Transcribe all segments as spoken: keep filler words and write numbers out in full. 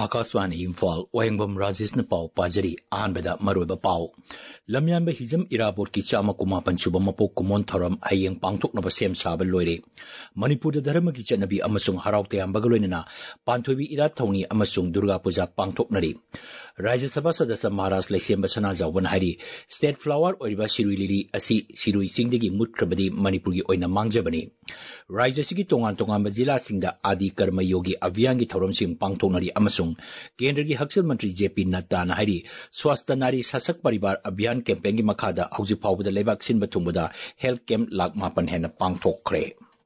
Akaswani Imphal Wayangbam Rajesh na pau pajari ahanbada maroiba pau lamyanba hijam irabot ki chama kumapan suba mapok kumon thoram hayeng pangthok na basem saba loire Manipur da dharma ki chanabi amasung harau tayambaga loinana panthoibi irat thawni amasung Durga Puja pangthok nari Rajya Sabha Sadasya Maharaj Laisem Basana Jawban Hari State Flower Oriba Sirui Lili Asi Sirui Singdagi Mutkrabadi Manipur gi oina mangjabani Rajya Sigi Tongan Tongan Bazila Singda Adi Karma Yogi Abhiyan gi thoram sing pangthok nari amasung Kendra gi Haksil Mantri J P Nadda na hari Swasthya Nari Sasak Paribar Abhiyan campaign gi makhada hauji phawbada leibak sin bathungbada health camp lak mapan hena pangthokre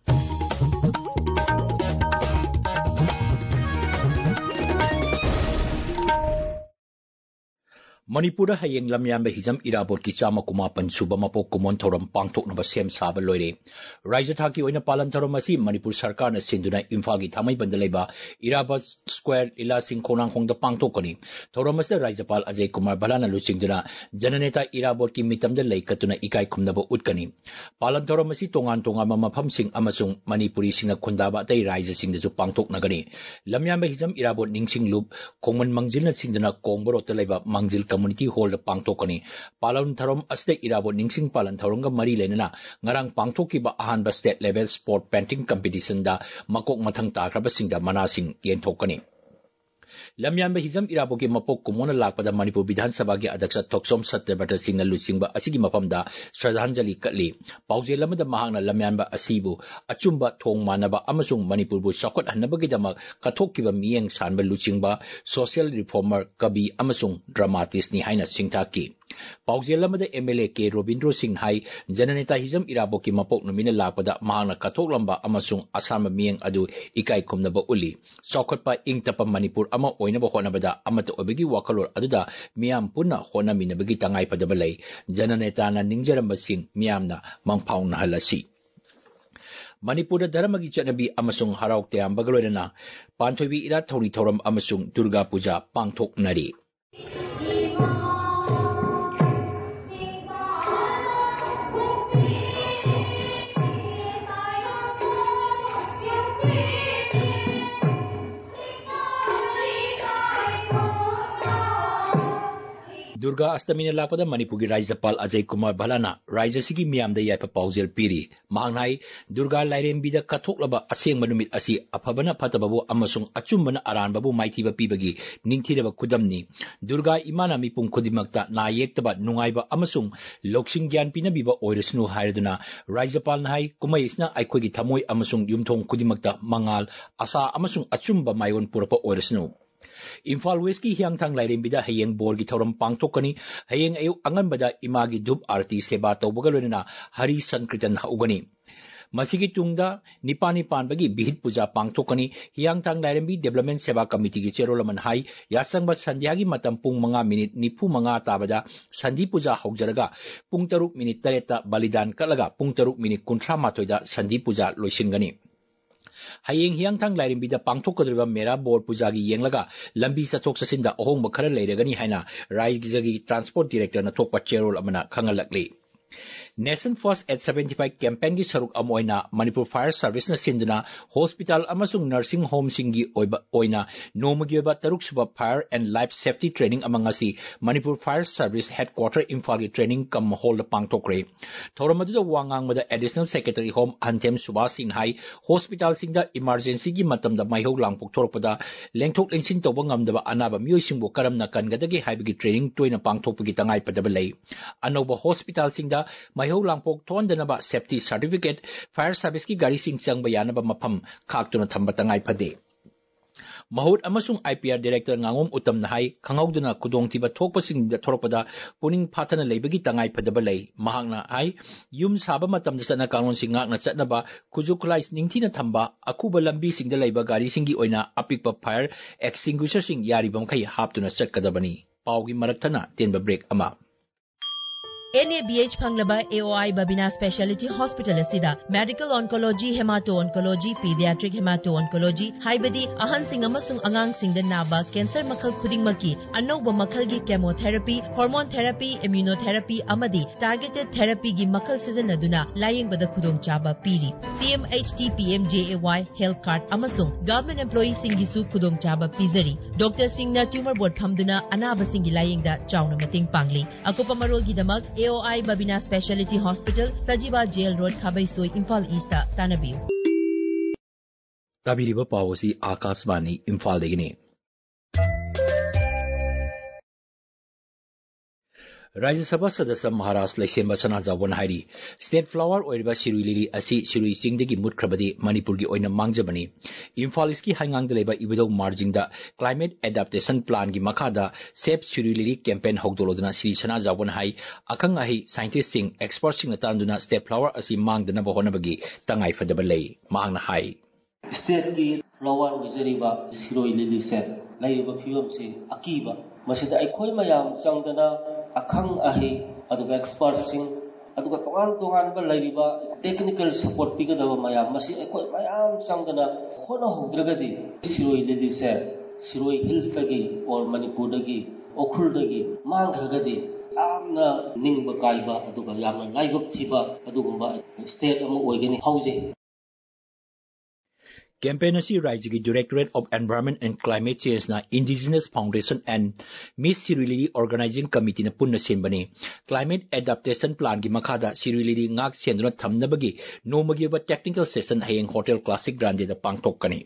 Manipura hayeng lamyanba hijam irabot ki chama kumapan suba mapok kumon thoram pangthok na basem saba loire Rajya Thaki oina palan thoram asi Manipur Sarkar na sinduna Imphal gi thamai bandalaiba Irabot Square Ila Singh Khonang Khong da pangthokani thoram asda Rajyapal Ajay Kumar Balana luchingduna Jananeta Irabot ki mitamda laikatuna ikai khumnaba utkani palan thoram asi tongan tongan mamapham sing amasung Manipuri singna khundaba tai Rajya singda ju pangthok nagani lamyanba hijam Irabot ningsing loop Kongman Mangjilna sinduna Kongboro talaiba Mangjil Community Hall the Pangtokani, Palan Tharom Aste Irabot Ningsing Palan Tharonga Mari Lenana, Ngarang Pangtokiba Ahanba State Level Sport Painting Competition da Makok Matang Takrabasing da Manasing Yentokani. Lamyanba hijam Iraboki mapok kumona lakpada Manipur Bidhan Sabha gi Adaksha Toksom Satyabhata Singna Luchingba asigi mapamda Shraddhanjali katli Pauze lamada mahangna Lamyanba asibu achumba thong manaba amasung Manipur bu sakot hanabagi damak kathokiba miyeng sanba luchingba social reformer kabi amasung dramatist ni haina singthaki Pauze lamada M L A K Robindro Singh hai Jananeta hijam Iraboki mapok numina lakpada mahangna kathoklamba amasung asama miyeng adu ikai kumnaba uli sakotpa ingtapa Manipur ama oinaba honabada amata obegi wakalor aduda miyam punna hona minabagi tangai padabalai Jananeta na ningjaramba sing miyamna mangphaw na halasi Manipur dharma gi chanabi amasung harauk tayam bagaloirana panthoibi ira thori thoram amasung Durga Puja pangthok nari Durga Astamina lakpada Manipur gi Rajyapal Ajay Kumar Balana Rajya Sigi miyamda yaipa paujel piri mahangnai Durga Lairembida kathoklaba asengba numit asi aphabana phatababu amasung achumbana aranbabu maithiba pibagi ningthiraba kudamni Durga Imana mipum khudimakta na yektaba nungaiba amasung loksing gyan pinabiba oirasnu hairaduna Rajyapal nai kumai isna aikhogi thamoi amasung yumthong khudimakta mangal asa amasung achumba mayon purapa oirasnu Imphal West ki Hyangthang Lairembida hayeng bor gi thoram pangthokani hayeng ayu anganbada imagi dhup arti seba tawbaga loinana Hari Sankirtan haugani Masigi tungda nipani panbagi bihit puja pangthokani Hyangthang Lairembi Development Seva Committee gi cherolaman hai yasangba sandhyagi matam pung manga minute nipu manga tabada sandhi puja haujaraga pung taruk minute tareta balidan kalaga pung taruk minute kunthra matoida sandhi puja loisingani Hayeng Hyangthang Lairembida pangthokadriba Mera Bor Puja gi yenglaga lambi sathok sasinda ahongba khara leiragani haina Rajya gi Transport Director na thokpa cherol amana khangalakli Nation First at seventy-five campaign gi saruk amoina Manipur Fire Service na sinduna hospital amasung nursing home singi oiba oina nomagi ba taruk suba fire and life safety training amangasi Manipur Fire Service headquarter Imphal gi training kam hall pangthokre thoramadu da wangang mada additional secretary home Anthem Subhas Singh hai hospital singda emergency gi matam da maihok langpok thorpada lengthok lengsin toba ngamdaba anaba mioi singbo karamna kangadagi haibigi training toina pangthokpagi tangai padabalai anoba hospital singda Maihau langpok thondanaba safety certificate fire service ki gari sing changba yanaba mafam khaktuna thamba tangai phade Mahut amasung I P R director ngangom utam nahai khangauduna kudongtiba thokpasing da thorakpada puning phathana leibagi tangai phadabalai mahangna ai yum saba matam da sana kanon singak na chatnaba kujuklais ningthina thamba akuba lambi singda leiba gari singi oina apikpa fire extinguisher sing yaribam khai haptuna chatkadabani paugi marathana tenba break ama N A B H Panglaba A O I Babina Specialty Hospital asida Medical Oncology, Hemato-Oncology, Pediatric Hemato-Oncology, Haibadi Ahan Sing amasung Angang Sing the Naba, Cancer Makal Kudingmaki, Anoba Makalgi Chemotherapy, Hormone Therapy, Immunotherapy, Amadi, Targeted Therapy Gi Makal Season Naduna, Lying Bada Kudong Chaba Piri, C M H T P M J A Y Health Card Amasung, Government Employee Singisu Kudong Chaba Pizari, Doctor Singh na Tumor Board Pamduna, Anaba Singi Lying da Chowna Mating Pangli, Akopa Marol Gidamag, A O I Babina Specialty Hospital, Prajiba Jail Road, Khabaisoi, Imphal East, Tanabiu. Tabiriba Pawasi Akasvani, Imphal Degini. Rajya Sabha Sadasya Maharashtra Lesemba Sanajawan Hairi State Flower Oiriba Sirui Lili Asi Sirui Singdegi Mutkrabadi Manipur gi oina mangjabani Imphal East ki hangang deleba Ibidau Marjing da Climate Adaptation Plan gi makhada Save Sirui Lili campaign hogdoloduna Sri Sanajawan Hai akang ahi scientist sing expert sing natanduna State Flower asi mangdana bahonabagi tangai fadaba lei maangna hai State ki flower wizariba Sirui Lili set laiba fium se akiba masida aikoi mayam changdana Akang ahi aduga experts sing aduga tongan tongan ba lairiba technical support pigadaba mayam masi ekoi mayam sangdana khona hogdragadi Siroi Lili se Siroi Hills dagi or Manipur dagi Okhul dagi mangragadi amna ningba kaiba aduga yamna laibak thiba adugumba state amu oigani hauze Campaign asi Rajya Directorate of Environment and Climate Change na Indigenous Foundation and Miss Sirui Lili Organizing Committee na punna senbani Climate Adaptation Plan gi makhada Sirui Lili ngak senduna thamnabagi nomagi ba technical session hayeng Hotel Classic Grande da pangthokkani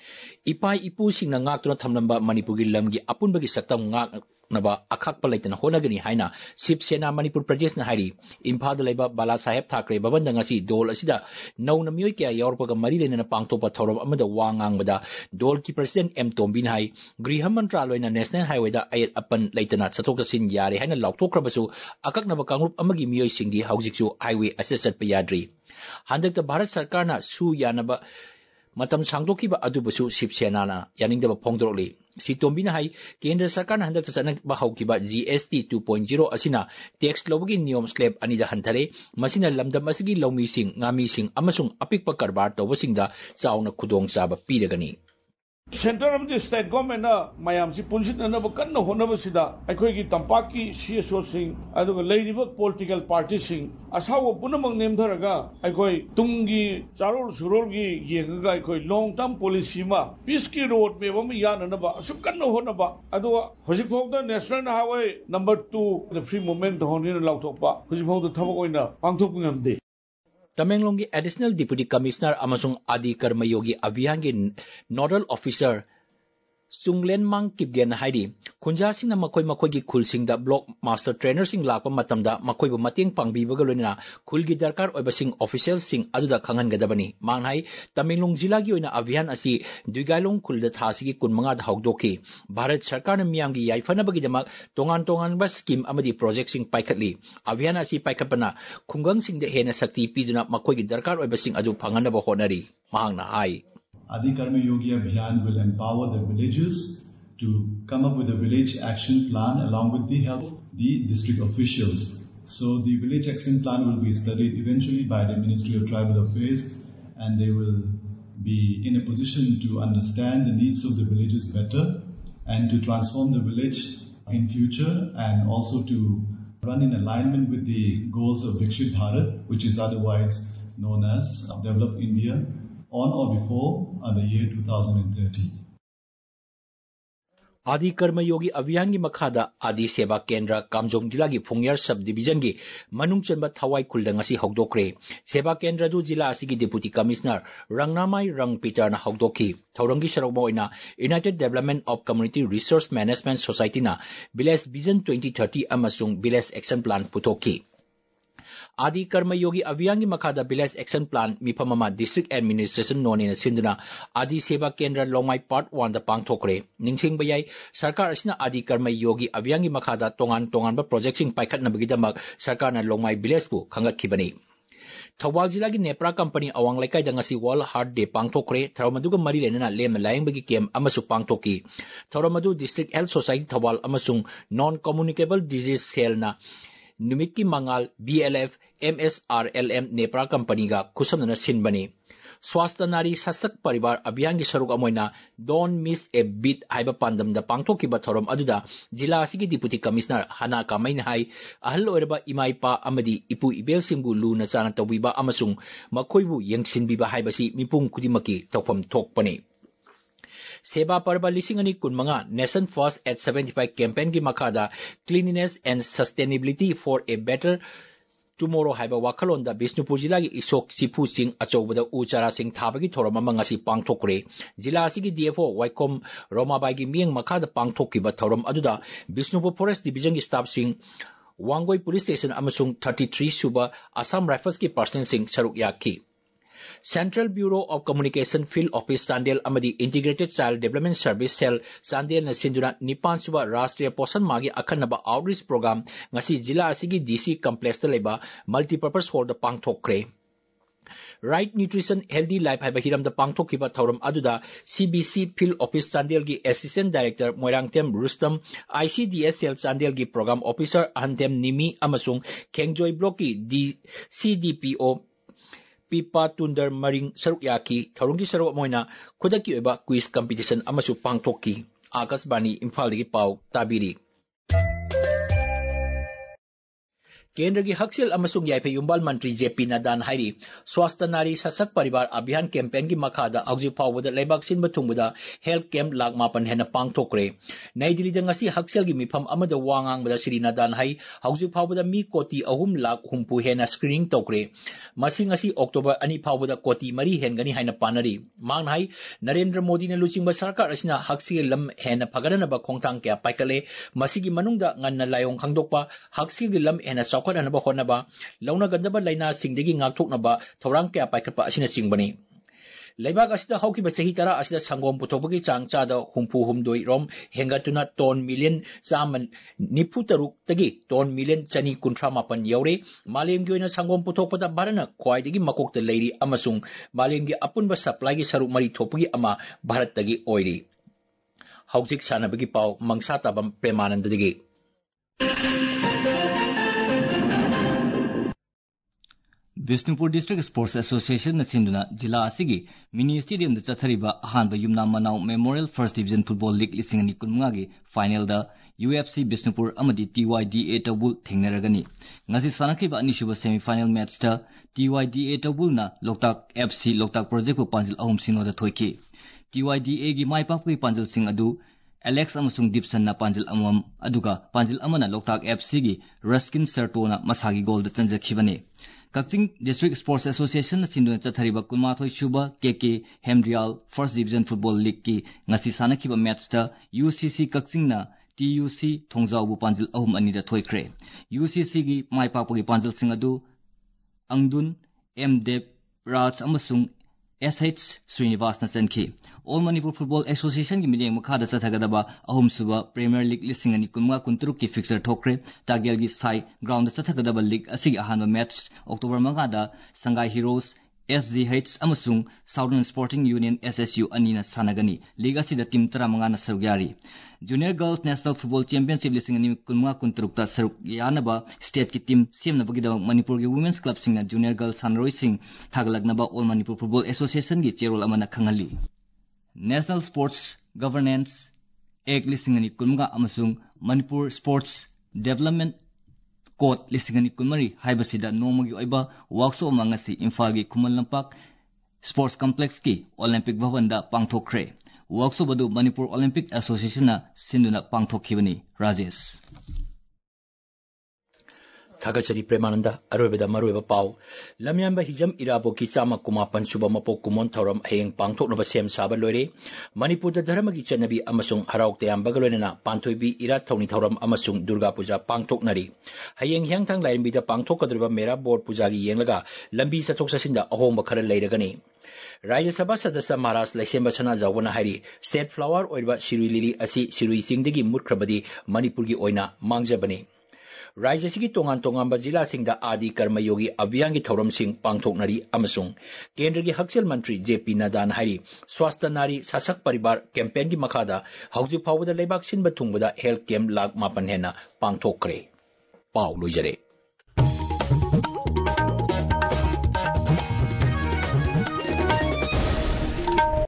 Ipai ipu singna ngak tuna thamnamba Manipur gi lamgi apunbagi saktam ngak naba akhak palaitana honagani haina Ship Sena Manipur Pradesh na hari Imphal da laiba Bala Saheb Thakre babanda ngasi dol asida nauna miyoi kya yaurpaga mari lena pangthopa thorom amada wangang bada dol ki president M Tombin hai Griha Mantraloy na National Highway da ayat apan laitana sathok sin yare haina laukthokrabasu akak naba kangrup amagi miyoi singdi haujiksu highway assessat payadri handak da Bharat Sarkar na su yanaba matam sangdokiba adubusu Ship Sena na yaningdaba phongdorli Si Tombina hai Kendra Sarkar na handak sa bahawkiba G S T two point oh asina tax lobagi niyom slab anida hantare masina lamdam asigi lawmi sing ngami sing amasung apikpa karbar tawbasing da chauna khudong chaba piragani Center of the state government na mayam si punsit na nabakan na honaba sida aikoi gi tampaki C S O sing aduga leiriba political party sing asawa punamang nemdharaga aikoi tungi charol surol gi yenga aikoi long term policy ma peace ki road me bam yana na ba sukan na honaba aduga hojik phawda national highway number two the free movement honin lautokpa hojik phawda thabak oina pangthok ngamde Tamenglong gi Additional Deputy Commissioner amasung Adi Karmayogi Abhiyan gi Nodal Officer Sunglen Mang Kipgen haidi khunja sing na makoi makoi gi khul sing da block master trainer sing lakpa matam da makoi bu mating pangbi bagalona khul gi darkar oiba sing official sing aduda khangan gadabani manghai Tamenglong jila gi oina Abhiyan asi Duigailong khul da thasi gi kunmanga da hawdoki Bharat Sarkar na miyam gi yaifana bagi damak tongan tongan ba scheme amadi project sing paikhatli Abhiyan asi paikhatpana khungang sing de hena sakti piduna makoi gi darkar oiba sing adu phangana ba honari mahangna ai Adi Karma Yogi Abhiyan will empower the villages to come up with a village action plan along with the help of the district officials. So the village action plan will be studied eventually by the Ministry of Tribal Affairs and they will be in a position to understand the needs of the villages better and to transform the village in future and also to run in alignment with the goals of Vikshit Bharat, which is otherwise known as Develop India, on or before uh, the year two thousand thirty. Adi Karma Yogi Abhiyan gi makhada Adi Seva Kendra Kamjong Jila gi Phungyar Subdivision gi manung chanba thawai khulda ngasi hawdokre Seva Kendra du jila asigi Deputy Commissioner Rangnamai Rang Peter na hawdokhi thaurangi sarokma oina United Development of Community Resource Management Society na Village Vision twenty thirty amasung Village Action Plan putokhi Adi Karma Yogi Abhiyan gi makhada Village Action Plan mipamama District Administration noni na sinduna Adi Seva Kendra Longmai Part one da pangthokre ningsing bayai Sarkar asina Adi Karma Yogi Abhiyan gi makhada tongan tongan ba project sing paikhat na bagidamak Sarkar na Longmai Village bu khangat khibani Thawal jila gi Nepra Company awang laikai da ngasi World Heart Day pangthokre tharamadu mari lenana lem layang bagi kem amasu pangthoki tharamadu District Health Society Thawal amasung Non Communicable Disease Cell na नुमित की मंगाल B L F M S R L M नेप्रा company का खुसमना सिनबनी स्वास्थ्य नारी सशक परिवार अभियान की सरुक अमोइना डोंट मिस ए बीट हाइबा पांदमदा पांगथोकिबा थौरम अदुदा जिला असिगी डिप्यूटी कमिश्नर हना कामैन हाई अहल ओरबा इमाइपा अमदी इपु इबेल सिंगु लूना चाना तौबिबा अमसुंग मखोइबु यंगसिनबिबा हाइबसी मिपुंग खुदिमकी तौफम थोकपने सेवा पर्व लिसिंग अनि कुनमंगा nation first at seventy five campaign की मखादा cleanliness and sustainability for a better tomorrow हाइबा वाखलोंदा बिष्णुपुर जिला की इसोक सिफु सिंह अचौबदा उ चारा सिंह थाबगी थोरम मंगासी पांगथोकरे जिला असिगी डीएफओ वाइकोम रोमाबाई की मियंग मखादा पांगथोकिबा थोरम अदुदा बिष्णुपुर फॉरेस्ट डिवीजन की स्टाफ सिंह वांगोई पुलिस स्टेशन अमसुंग थर्टी थ्री सुबा असम राइफल्स की पर्सनल सिंह सरुक याकी central bureau of communication field office Chandel अमदी integrated child development service cell Chandel सिंधुना निपान सुबा राष्ट्रीय पोषण मागी अखन्नबा आउटरीच प्रोग्राम ngasi जिला असिगी डीसी कॉम्प्लेक्स लेबा मल्टीपर्पज हॉल द पांगथोकरे राइट न्यूट्रिशन हेल्दी लाइफ हाइबा हिरम द पांगथोकिबा थौरम अदुदा सीबीसी फील्ड ऑफिस चांदेल की assistant director Moirangthem Rustam ICDS cell Chandel की प्रोग्राम ऑफिसर अहंतेम निमी अमसुंग खेंगजोई ब्लॉक की डी सीडीपीओ पीपा तुंदर मरिंग सरुक याकी थरुंगी सरुक मोइना खुदकी ओइबा क्विज कंपटीशन अमसु पांगथोकी आकाशवाणी इम्फाल की पाव ताबिरी केंद्र की हकसेल अमसुंग याइफे युम्बाल मंत्री जेपी नड्डा हाइरी स्वास्थ्य नारी सशक परिवार अभियान कैंपेन की मखादा हौजी फाउबदा लेबाक सिनबा थुंगबदा हेल्थ कैंप लाख मापन हेना पांगथोकरे नई दिल्ली दंगसी हकसेल की मिफम अमदा वांगांगबदा श्री नड्डा हाई हौजी फाउबदा मी कोटी अहुम लाख हुंपु हेना स्क्रीनिंग तौकरे मसिंग असि अक्टोबर अनी फाउबदा कोटी मरी हेनगनी हाइना पानरी मांग हाई नरेंद्र मोदी ने लुचिंग सरकार असिना हकसेल लम हेना फगदनबा खोंगथांग क्या पाइकले मसिगी मनुंगदा ngana layong khangdokpa हकसेल की लम हेना चौखटनबा होनबा लौनगदबा लाइना सिंगदगी ngaktoknaba थौरांग क्या पाइकपा असिना चिंगबनी लेबाक असिदा हौकिबा सही तरा असिदा संगोम पुथोबगी चांग चादा हुंफु हुमदोई रोम हेंगातुना टोन मिलियन चामन निफु तरुक तगी टोन मिलियन चनी कुंट्रा मापन यौरे मालेम की ओइना संगोम पुथोकपदा भारतना ख्वाइदगी मकोकता लेरी अमसुंग मालेम की अपुनबा सप्लाई की सरुक मरी थोपगी अमा भारत तगी ओइरी हौजिक सानबगी पाव मंगसा ताबम प्रेमानंदगी बिष्णुपुर डिस्ट्रिक्ट स्पोर्ट्स एसोसिएशन सिंधुना जिला असिगी मिनी स्टेडियम चथरीबा अहानबा युमना मनाव memorial first division football league लिसिंग अनि कुनमंगा की फाइनल दा यूएफसी बिष्णुपुर अमदी टीवाईडीए टबुल थेंगनरगनी ngasi sanakhiba anishuba semi final match ta TYDA टबुल ना लोकताक एफसी लोकताक प्रोजेक्ट को पांजिल अहुम सिनो दा थोइकी टीवाईडीए की माइपापकी पांजिल सिंह अदु एलेक्स अमसुंग डिप्सन ना पांजिल अमम अदुगा पांजिल अमना लोकताक एफसी की रस्किन सर्टोना मसागी गोल दा चंजखिबने कक्चिंग डिस्ट्रिक्ट स्पोर्ट्स एसोसिएशन सिंधुना चथरीबा कुनमाथोई शुबा केके हेमड्रियाल फर्स्ट डिवीजन फुटबॉल लीग की ngasi sanakhiba match ta UCC Kakching ना टीयूसी थोंजावबु पांजिल अहुम अनिदा थोइख्रे यूसीसी की माइपापगी पांजिल सिंह अदु अंगदुन एम देव राज अमसुंग एसएच श्रीनिवास न चनखी ऑल मणिपुर फुटबॉल एसोसिएशन की मिडिंग मखादा चथगदबा अहुम सुबा प्रीमियर लीग लिसिंग अनि कुनमा कुंतरुक की फिक्सर ठोकरे तागेल की साई ग्राउंड चथगदबा लीग असि अहान मैच अक्टोबर मंगादा संगाई हीरोज एसजीएच अमसुंग साउदर्न स्पोर्टिंग यूनियन एसएसयू अनिना सानगनी लीग असि टीम तरह मंगाना सरुयारी junior girls national football championship लिसिंग अनि कुनमा कुंतरुक ता सरुक यानबा स्टेट की टीम सेमनबगीदम मणिपुर की वुमेन्स क्लब सिंग जूनियर गर्ल्स सनरोई सिंह थागलगनबा ऑल मणिपुर फुटबॉल एसोसिएशन की चेरोल अमना खंगली नेशनल स्पोर्ट्स गवर्नेंस एक्ट लिसिंग अनि कुनमगा अमसुंग मणिपुर स्पोर्ट्स डेवलपमेंट कोड लिसिंग अनि कुनमरी हाइबसिदा नोमगी ओइबा वर्कशॉप मंगसी इम्फाल की खुमल लंपाक स्पोर्ट्स कॉम्प्लेक्स की ओलंपिक भवन दा पांगथोखरे वर्कशॉप अदु मणिपुर ओलंपिक एसोसिएशन ना सिंधुना पांगथोखिबनी राजेश थागचरी प्रेमानंद अरोबेदा मरोबा पाव लमयानबा हिजम इराबो की चामा कुमापन सुबा मपोक कुमोन थौरम हेयंग पांगथोकनबा सेम साबा लोरे मणिपुर धर्म की चनबी अमसुंग हराउक तयामबगा लोनेना पांथोइबी इरा थौनी थौरम अमसुंग दुर्गा पूजा पांगथोकनरी हेयंग हियांगथांग लाइरबिदा पांगथोकदरबा मेरा बोर्ड पूजा की येंगलगा लंबी चथोक चसिंदा अहोंबा खरा लेरगनी राज्य सभा सदस्य महाराज लैसेंब सना जावना हारी स्टेट फ्लावर ओइबा सिरुई लिली असि सिरुई सिंगदगी मुटख्रबदी मणिपुर की ओइना मांगजबनी राज्य की तोंगान तोंगान जिला सिंह आदि कर्मयोगी अभियान की थौरम सिंह पांगथोकनरी अमसुंग केंद्र की हकसेल मंत्री जेपी नड्डा हाई स्वास्थ्य नारी सशक परिवार कैंपेन की मखादा हौजिक फाउबदा लेबाक सिनबा थुंगबदा हेल्थ कैंप लाख मापन हेना पांगथोकरे पाउ लोइजरे।